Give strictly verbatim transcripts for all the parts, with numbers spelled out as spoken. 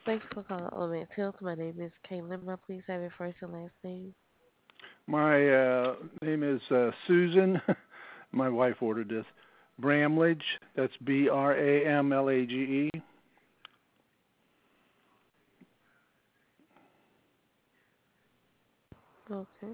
Thank you for calling Element Health. My name is Caitlin. May I please have your first and last name? My uh, name is uh, Susan. My wife ordered this. Bramlage. That's B R A M L A G E. Okay.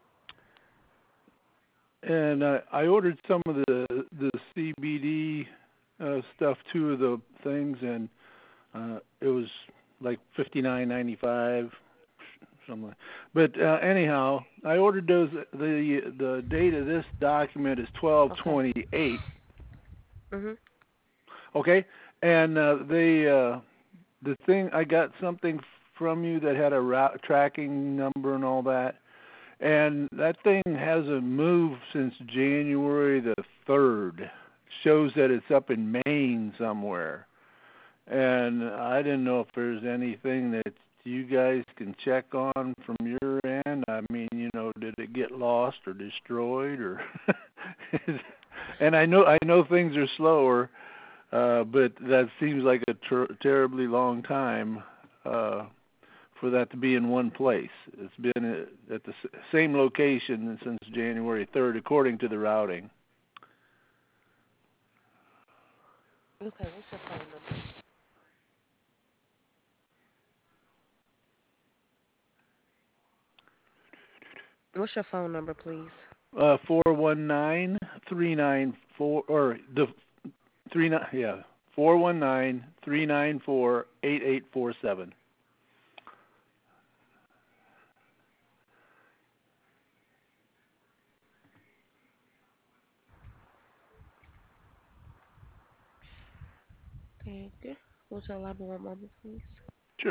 And uh, I ordered some of the the C B D uh, stuff, two of the things, and uh, it was like fifty nine ninety five, something. Like. But uh, anyhow, I ordered those. The the date of this document is twelve Okay. twenty eight. Mhm. Okay, and uh, they uh, the thing I got something from you that had a route tracking number and all that, and that thing hasn't moved since January the third. Shows that it's up in Maine somewhere, and I didn't know if there's anything that you guys can check on from your end. I mean, you know, did it get lost or destroyed or? And I know I know things are slower, uh, but that seems like a ter- terribly long time uh, for that to be in one place. It's been uh, at the s- same location since January third, according to the routing. Okay. What's your phone number? What's your phone number, please? Uh, four one nine three nine four or the three nine yeah four one nine three nine four eight eight four seven. Thank you. Would you allow me one moment, please? Sure.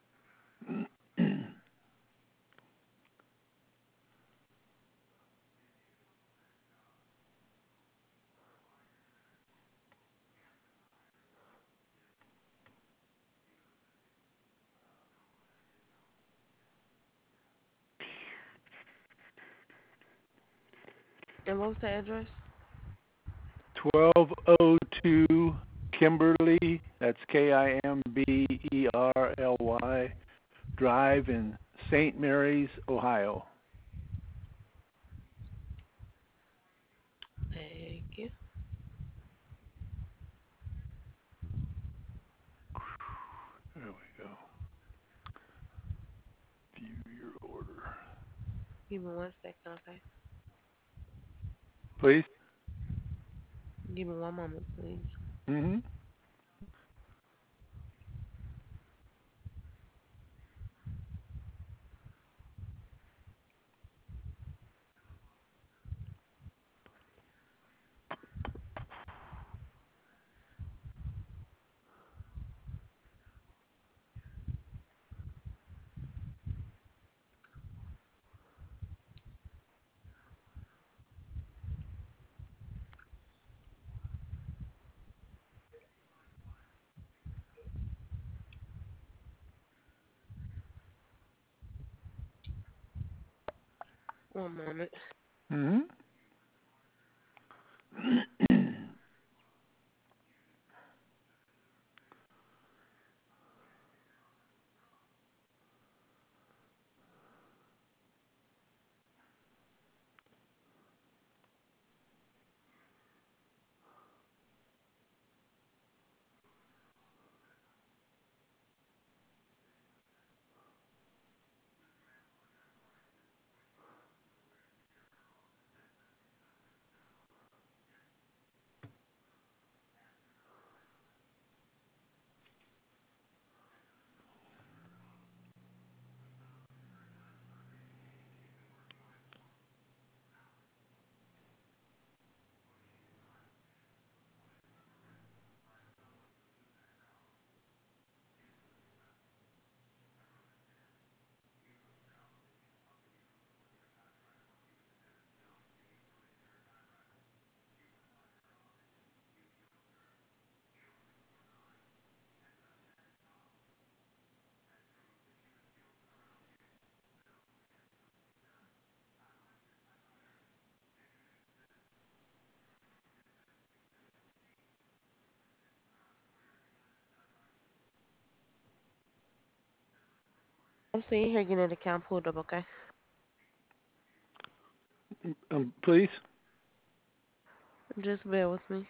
And what was the address? twelve oh two Kimberly, that's K I M B E R L Y, Drive in Saint Mary's, Ohio. Thank you. There we go. View your order. Give me one second, okay? Please? Give me one moment, please. Mm-hmm. One moment. Mm-hmm. I'm seeing here getting the account pulled up, okay? Um, please. Just bear with me.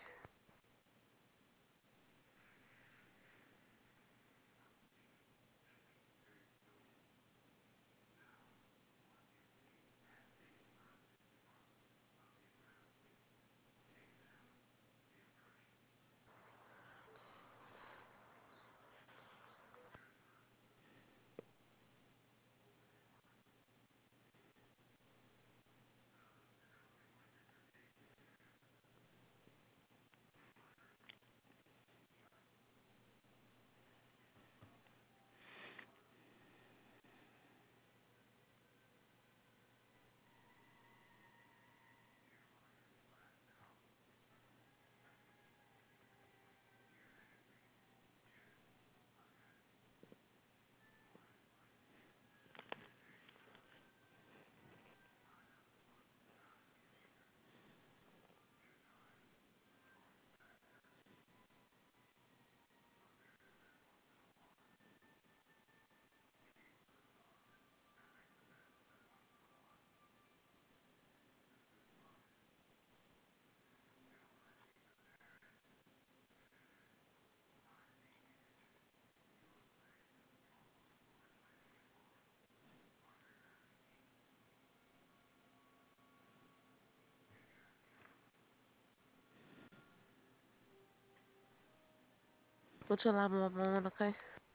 Would you allow me one moment, okay?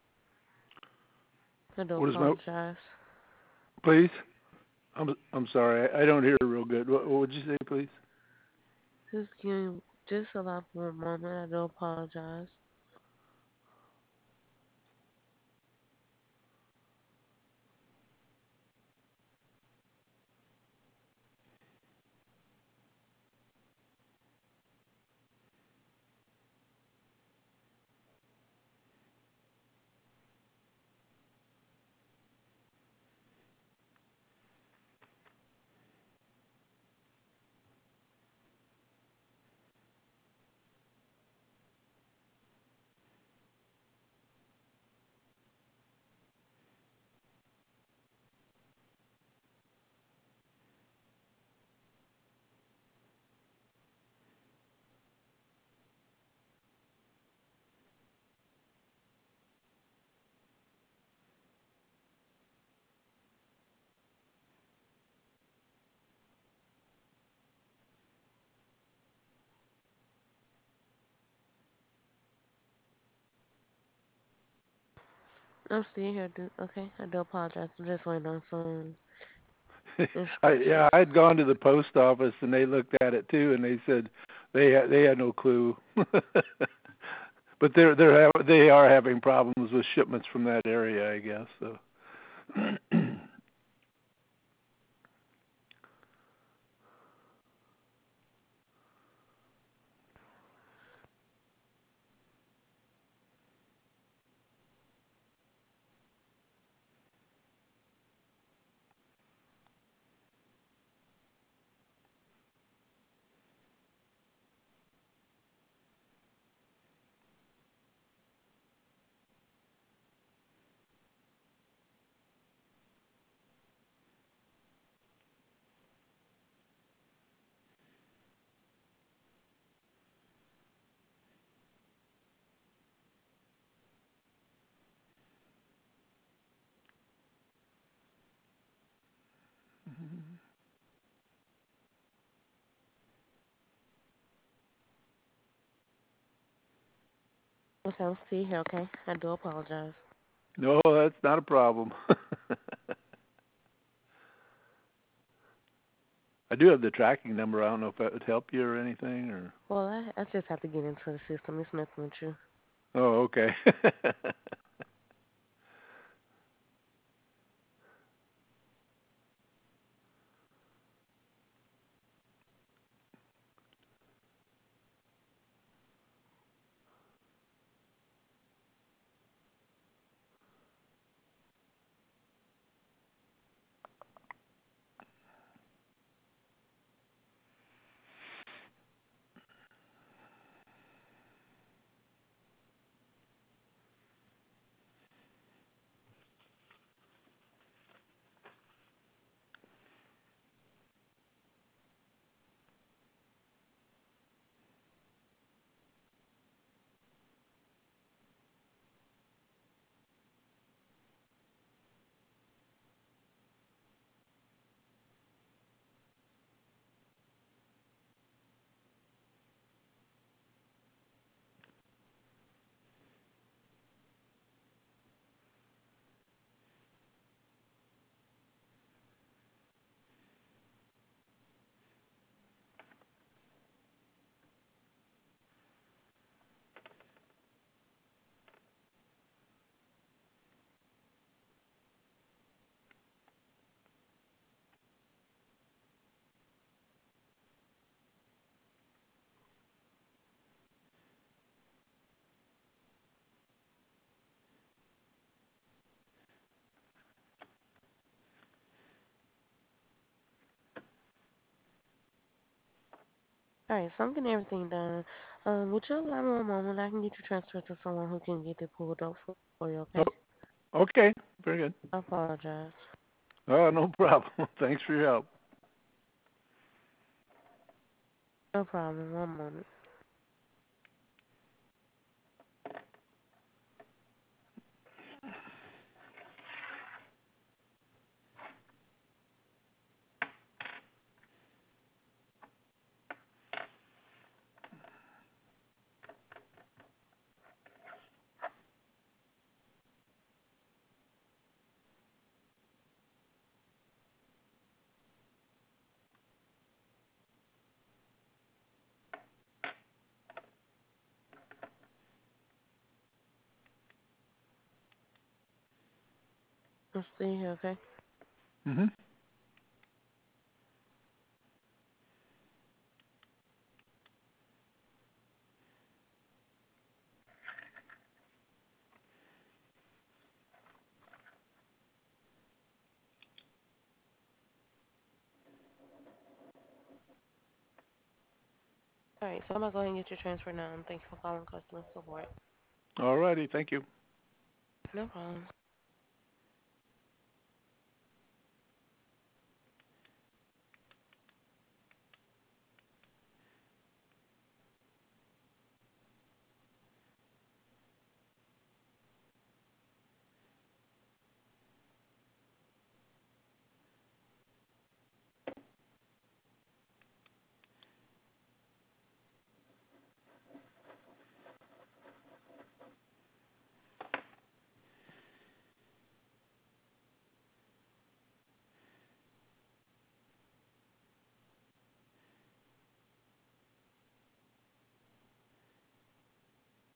I do What is my apologize. please? I'm I'm sorry. I, I don't hear real good. What, what would you say, please? Just give me, just allow me one moment. I do apologize. I'm still here, dude. Okay, I do apologize. I'm just waiting on some I yeah, instructions. I'd gone to the post office and they looked at it too, and they said they had they had no clue. But they're they're ha- they are having problems with shipments from that area, I guess. So. Okay, I'm still here, okay? I do apologize. No, that's not a problem. I do have the tracking number. I don't know if that would help you or anything, or. Well, I, I just have to get into the system. It's nothing with you. Oh, okay. All right, so I'm getting everything done. Um, would you allow me one moment? I can get you transferred to someone who can get it pulled up for you, okay? Oh, okay, very good. I apologize. Oh, no problem. Thanks for your help. No problem. One moment. I'm still here, okay? Mhm. All right, so I'm gonna go ahead and get you transferred now. And thank you for calling customer support. All righty, thank you. No problem.